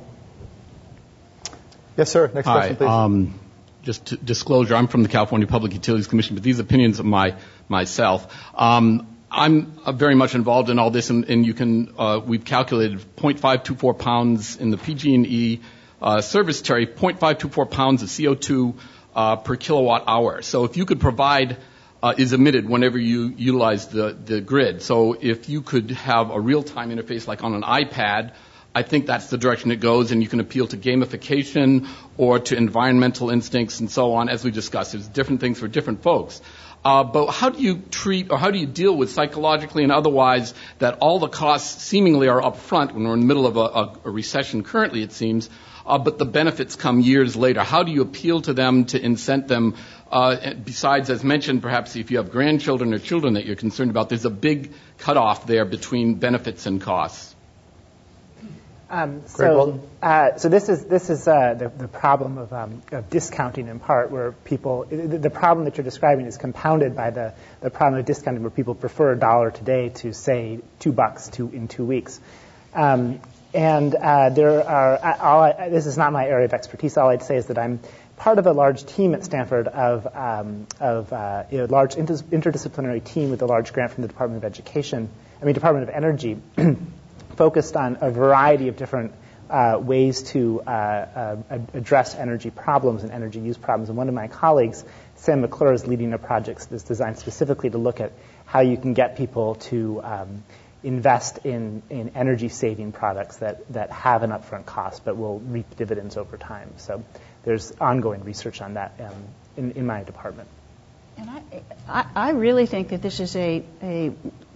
Yes, sir. Next Hi, question, please. Um, just to disclosure, I'm from the California Public Utilities Commission, but these opinions of my myself. Um, I'm uh, very much involved in all this, and, and you can uh, we've calculated zero point five two four pounds in the P G and E uh, service tariff, zero point five two four pounds of C O two uh, per kilowatt hour. So if you could provide uh, is emitted whenever you utilize the the grid. So if you could have a real-time interface like on an iPad, I think that's the direction it goes, and you can appeal to gamification or to environmental instincts and so on, as we discussed. There's different things for different folks. Uh, but how do you treat or how do you deal with psychologically and otherwise that all the costs seemingly are up front when we're in the middle of a, a, a recession currently, it seems, uh, but the benefits come years later? How do you appeal to them to incent them? Uh, besides, as mentioned, perhaps if you have grandchildren or children that you're concerned about, there's a big cutoff there between benefits and costs. Um, so, uh, so this is this is uh, the, the problem of, um, of discounting in part, where people the, the problem that you're describing is compounded by the, the problem of discounting, where people prefer a dollar today to say two bucks to in two weeks. Um, and uh, there are all I, this is not my area of expertise. All I'd say is that I'm part of a large team at Stanford of um, of uh, a large inter- interdisciplinary team with a large grant from the Department of Education. I mean Department of Energy. Focused on a variety of different uh, ways to uh, uh, address energy problems and energy use problems. And one of my colleagues, Sam McClure, is leading a project that's designed specifically to look at how you can get people to um, invest in, in energy-saving products that, that have an upfront cost but will reap dividends over time. So there's ongoing research on that um, in, in my department. And I, I, I really think that this is a, a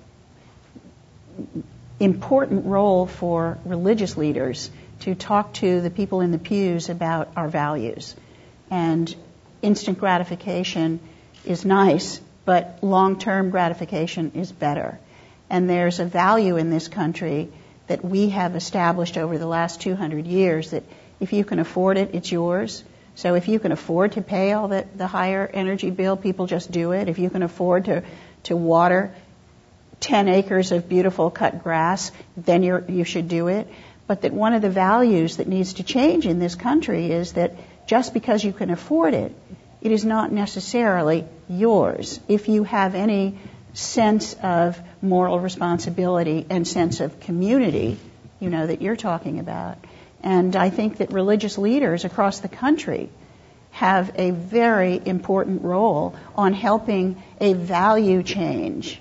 important role for religious leaders to talk to the people in the pews about our values. And instant gratification is nice, but long-term gratification is better. And there's a value in this country that we have established over the last two hundred years that if you can afford it, it's yours. So if you can afford to pay all the, the higher energy bill, people just do it. If you can afford to, to water ten acres of beautiful cut grass, then you're, you should do it. But that one of the values that needs to change in this country is that just because you can afford it, it is not necessarily yours. If you have any sense of moral responsibility and sense of community, you know, that you're talking about. And I think that religious leaders across the country have a very important role on helping a value change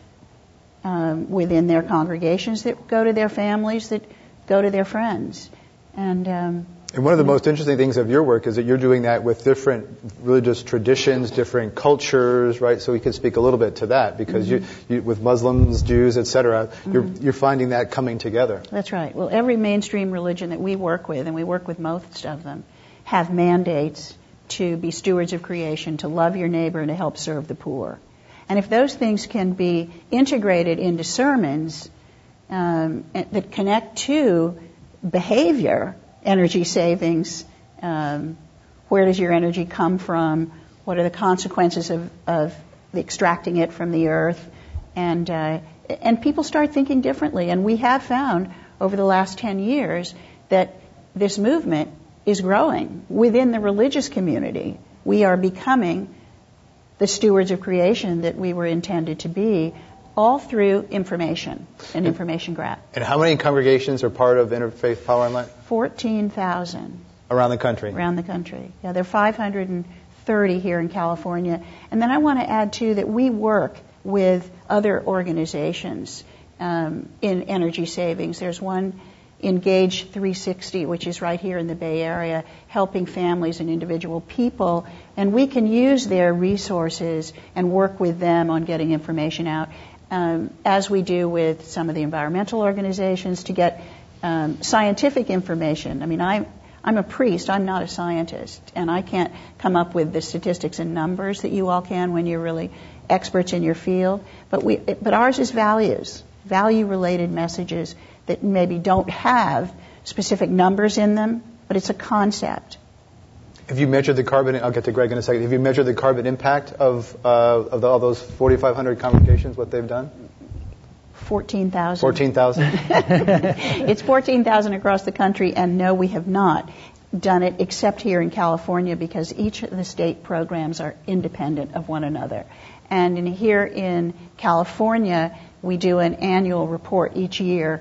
Um, within their congregations that go to their families, that go to their friends. And, um, and one of the most interesting things of your work is that you're doing that with different religious traditions, different cultures, right? So we could speak a little bit to that, because mm-hmm. you, you, with Muslims, Jews, et cetera, mm-hmm. you're, you're finding that coming together. That's right. Well, every mainstream religion that we work with, and we work with most of them, have mandates to be stewards of creation, to love your neighbor, and to help serve the poor. And if those things can be integrated into sermons um, that connect to behavior, energy savings, um, where does your energy come from, what are the consequences of, of extracting it from the earth, and uh, and people start thinking differently. And we have found over the last ten years that this movement is growing within the religious community. We are becoming the stewards of creation that we were intended to be, all through information and information grab. And how many congregations are part of Interfaith Power Online? fourteen thousand. Around the country? Around the country. Yeah, there are five hundred thirty here in California. And then I want to add, too, that we work with other organizations um, in energy savings. There's one, Engage three sixty, which is right here in the Bay Area, helping families and individual people. And we can use their resources and work with them on getting information out, um, as we do with some of the environmental organizations, to get um, scientific information. I mean, I I'm a priest, I'm not a scientist, and I can't come up with the statistics and numbers that you all can when you're really experts in your field. But we, but ours is values, value-related messages that maybe don't have specific numbers in them, but it's a concept. Have you measured the carbon, I'll get to Greg in a second, have you measured the carbon impact of, uh, of the, all those forty-five hundred congregations, what they've done? fourteen thousand. fourteen thousand? It's fourteen thousand across the country, and no, we have not done it except here in California, because each of the state programs are independent of one another. And in, here in California, we do an annual report each year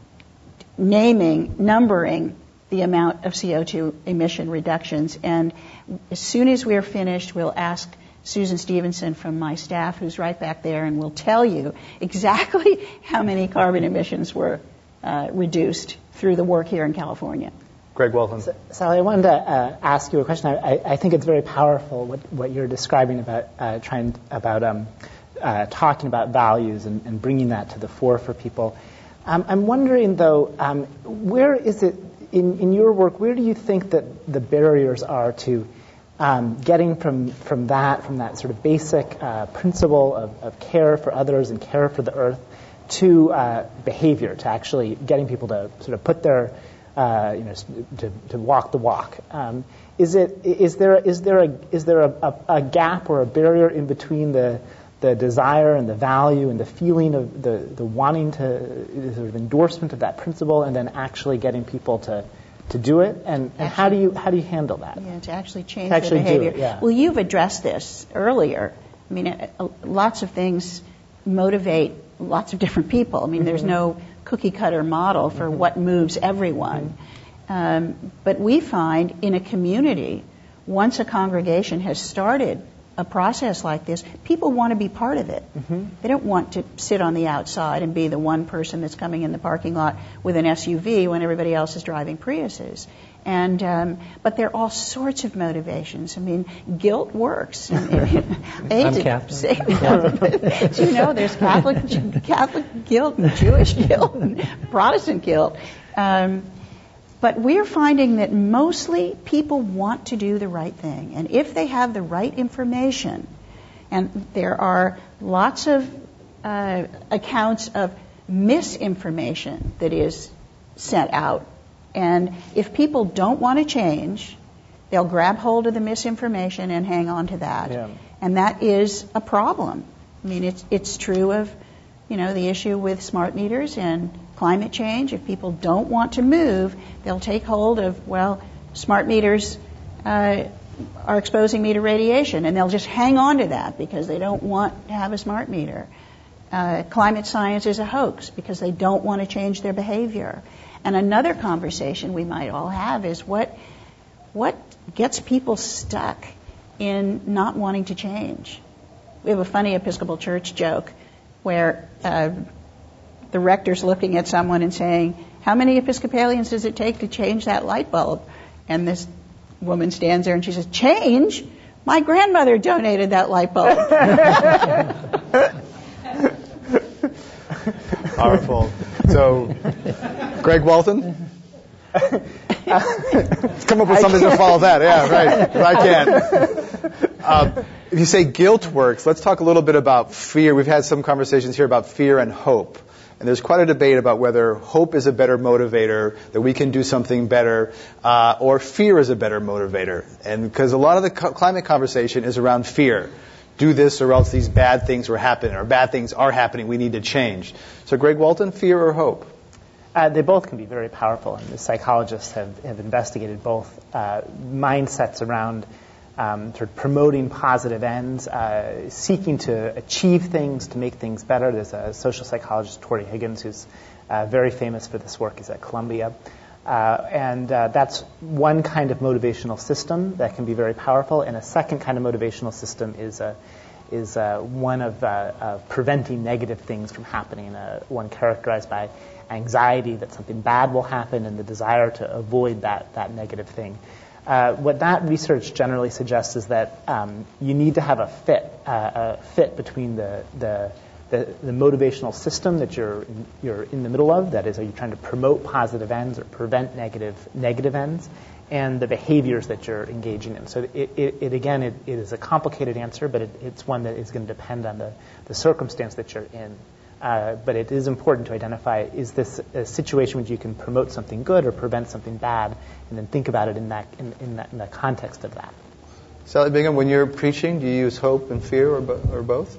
naming, numbering the amount of C O two emission reductions. And as soon as we're finished, we'll ask Susan Stevenson from my staff, who's right back there, and will tell you exactly how many carbon emissions were uh, reduced through the work here in California. Greg Walton. So, Sally, I wanted to uh, ask you a question. I, I think it's very powerful what, what you're describing about uh, trying about um, uh, talking about values and, and bringing that to the fore for people. Um, I'm wondering, though, um, where is it in, in your work? Where do you think that the barriers are to Um, getting from, from that, from that sort of basic uh, principle of, of care for others and care for the earth to uh, behavior, to actually getting people to sort of put their, uh, you know, to, to walk the walk? Um, is it is there is there a is there a, a, a gap or a barrier in between the the desire and the value and the feeling of the, the wanting to the sort of endorsement of that principle, and then actually getting people to to do it, and, and how do you how do you handle that? Yeah, to actually change to actually their behavior. Do it, yeah. Well, you've addressed this earlier. I mean, uh, uh, lots of things motivate lots of different people. I mean, mm-hmm. there's no cookie cutter model for mm-hmm. what moves everyone. Mm-hmm. Um, but we find in a community, once a congregation has started a process like this, people want to be part of it. Mm-hmm. They don't want to sit on the outside and be the one person that's coming in the parking lot with an S U V when everybody else is driving Priuses. And um, but there are all sorts of motivations. I mean, guilt works. I'm Catholic. Do you know there's Catholic Catholic guilt and Jewish guilt and Protestant guilt. Um, But we're finding that mostly people want to do the right thing. And if they have the right information, and there are lots of uh, accounts of misinformation that is sent out, and if people don't want to change, they'll grab hold of the misinformation and hang on to that. Yeah. And that is a problem. I mean, it's it's true of, you know, the issue with smart meters and climate change. If people don't want to move, they'll take hold of, well, smart meters uh, are exposing me to radiation, and they'll just hang on to that because they don't want to have a smart meter. Uh, climate science is a hoax because they don't want to change their behavior. And another conversation we might all have is what what gets people stuck in not wanting to change. We have a funny Episcopal Church joke where uh, the rector's looking at someone and saying, how many Episcopalians does it take to change that light bulb? And this woman stands there and she says, change? My grandmother donated that light bulb. Powerful. So, Greg Walton? Let's come up with something to follow that. Yeah, right. I can. Um, if you say guilt works, let's talk a little bit about fear. We've had some conversations here about fear and hope. And there's quite a debate about whether hope is a better motivator, that we can do something better, uh, or fear is a better motivator. And because a lot of the co- climate conversation is around fear. Do this or else these bad things will happen, or bad things are happening, we need to change. So Greg Walton, fear or hope? Uh, they both can be very powerful, and the psychologists have, have investigated both uh, mindsets around um, sort of promoting positive ends, uh, seeking to achieve things, to make things better. There's a social psychologist, Tori Higgins, who's uh, very famous for this work. He's at Columbia. Uh, and uh, that's one kind of motivational system that can be very powerful. And a second kind of motivational system is a is uh, one of uh, uh, preventing negative things from happening, uh, one characterized by anxiety that something bad will happen and the desire to avoid that, that negative thing. Uh, what that research generally suggests is that um, you need to have a fit, uh, a fit between the, the, the, the motivational system that you're, you're in the middle of, that is, are you trying to promote positive ends or prevent negative, negative ends, and the behaviors that you're engaging in. So it, it, it again, it, it is a complicated answer, but it, it's one that is going to depend on the, the circumstance that you're in. Uh, but it is important to identify, is this a situation where you can promote something good or prevent something bad, and then think about it in that in, in, that, in the context of that. Sally Bingham, when you're preaching, do you use hope and fear or, bo- or both?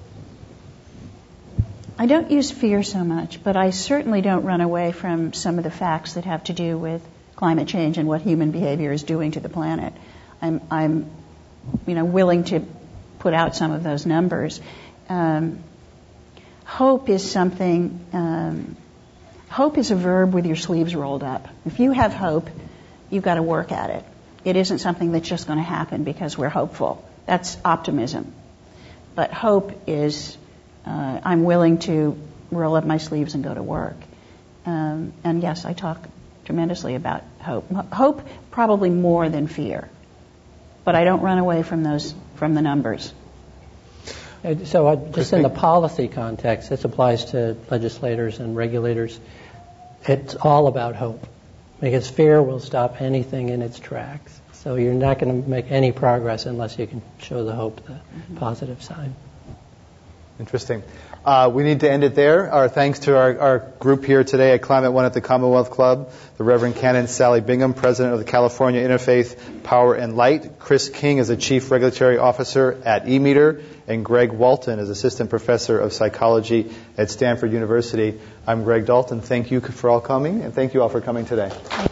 I don't use fear so much, but I certainly don't run away from some of the facts that have to do with climate change and what human behavior is doing to the planet. I'm, I'm you know, willing to put out some of those numbers. Um, hope is something, um, hope is a verb with your sleeves rolled up. If you have hope, you've got to work at it. It isn't something that's just going to happen because we're hopeful. That's optimism. But hope is, uh, I'm willing to roll up my sleeves and go to work. Um, and yes, I talk tremendously about hope. Hope probably more than fear. But I don't run away from those, from the numbers. So uh, just in the policy context, this applies to legislators and regulators. It's all about hope, because fear will stop anything in its tracks. So you're not going to make any progress unless you can show the hope, the mm-hmm. positive side. Interesting. Uh, we need to end it there. Our thanks to our, our group here today at Climate One at the Commonwealth Club, the Reverend Canon Sally Bingham, President of the California Interfaith Power and Light, Chris King is the Chief Regulatory Officer at E-Meter, and Greg Walton is Assistant Professor of Psychology at Stanford University. I'm Greg Dalton. Thank you for all coming, and thank you all for coming today.